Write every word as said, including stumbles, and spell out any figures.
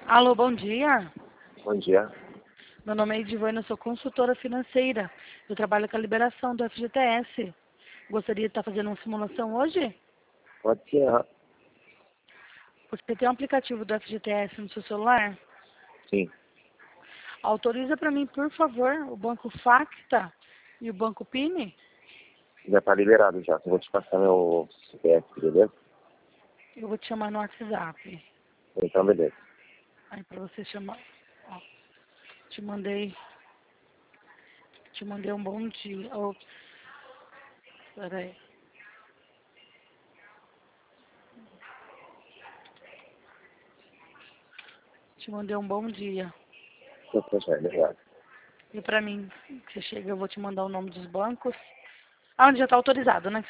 Alô, bom dia. Bom dia. Meu nome é Edivânia, eu sou consultora financeira. Eu trabalho com a liberação do F G T S. Gostaria de estar fazendo uma simulação hoje? Pode ser. ah, Você tem um aplicativo do F G T S no seu celular? Sim. Autoriza para mim, por favor, o banco Facta e o banco Pini. Já tá liberado já. Eu vou te passar meu C P F, beleza? Eu vou te chamar no WhatsApp. Então, beleza. Aí para você chamar. Ó, te mandei. Te mandei um bom dia. Ops. Peraí. Te mandei um bom dia. Tô já, obrigado. E para mim, que você chega, eu vou te mandar o nome dos bancos. Ah, onde já está autorizado, né?